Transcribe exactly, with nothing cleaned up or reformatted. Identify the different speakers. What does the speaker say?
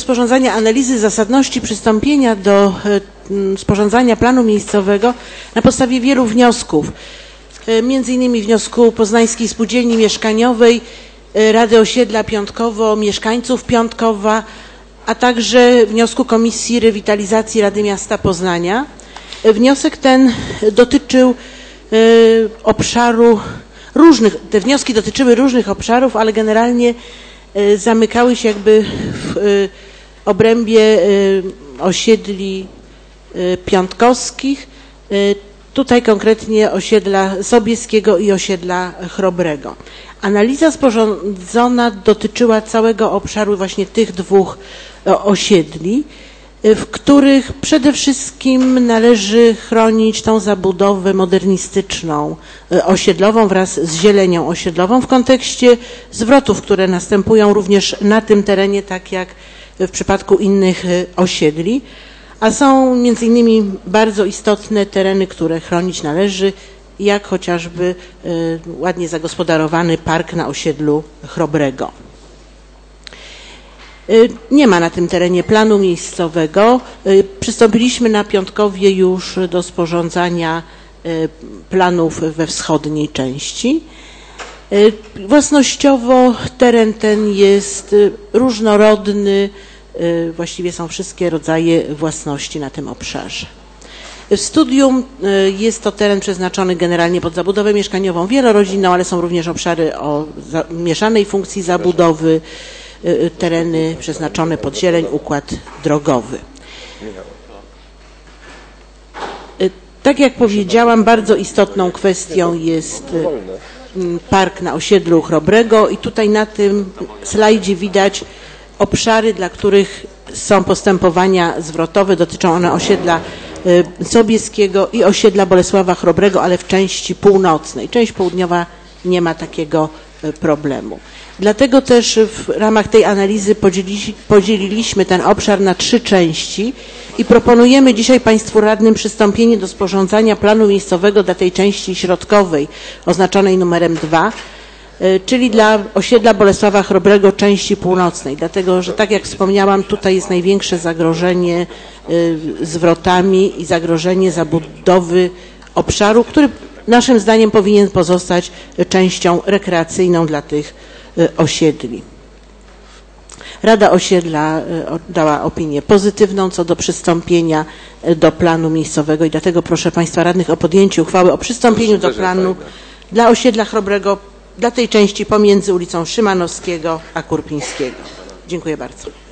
Speaker 1: sporządzania analizy zasadności przystąpienia do sporządzania planu miejscowego na podstawie wielu wniosków, między innymi wniosku Poznańskiej Spółdzielni Mieszkaniowej, Rady Osiedla Piątkowo, mieszkańców Piątkowa, a także wniosku Komisji Rewitalizacji Rady Miasta Poznania. Wniosek ten dotyczył obszaru różnych, te wnioski dotyczyły różnych obszarów, ale generalnie zamykały się jakby w obrębie osiedli piątkowskich, tutaj konkretnie osiedla Sobieskiego i osiedla Chrobrego. Analiza sporządzona dotyczyła całego obszaru właśnie tych dwóch osiedli, w których przede wszystkim należy chronić tą zabudowę modernistyczną, osiedlową wraz z zielenią osiedlową w kontekście zwrotów, które następują również na tym terenie, tak jak w przypadku innych osiedli, a są między innymi bardzo istotne tereny, które chronić należy, jak chociażby ładnie zagospodarowany park na osiedlu Chrobrego. Nie ma na tym terenie planu miejscowego. Przystąpiliśmy na Piątkowie już do sporządzania planów we wschodniej części. Własnościowo teren ten jest różnorodny, właściwie są wszystkie rodzaje własności na tym obszarze. W studium jest to teren przeznaczony generalnie pod zabudowę mieszkaniową wielorodzinną, ale są również obszary o mieszanej funkcji zabudowy, tereny przeznaczone pod zieleń, układ drogowy. Tak jak powiedziałam, bardzo istotną kwestią jest park na osiedlu Chrobrego i tutaj na tym slajdzie widać obszary, dla których są postępowania zwrotowe. Dotyczą one osiedla Sobieskiego i osiedla Bolesława Chrobrego, ale w części północnej. Część południowa nie ma takiego problemu. Dlatego też w ramach tej analizy podzieliliśmy ten obszar na trzy części i proponujemy dzisiaj Państwu radnym przystąpienie do sporządzania planu miejscowego dla tej części środkowej oznaczonej numerem dwa, czyli dla osiedla Bolesława Chrobrego części północnej, dlatego że tak jak wspomniałam, tutaj jest największe zagrożenie zwrotami i zagrożenie zabudowy obszaru, który naszym zdaniem powinien pozostać częścią rekreacyjną dla tych osiedli. Rada Osiedla dała opinię pozytywną co do przystąpienia do planu miejscowego i dlatego proszę Państwa radnych o podjęcie uchwały o przystąpieniu do planu dla osiedla Chrobrego, dla tej części pomiędzy ulicą Szymanowskiego a Kurpińskiego. Dziękuję bardzo.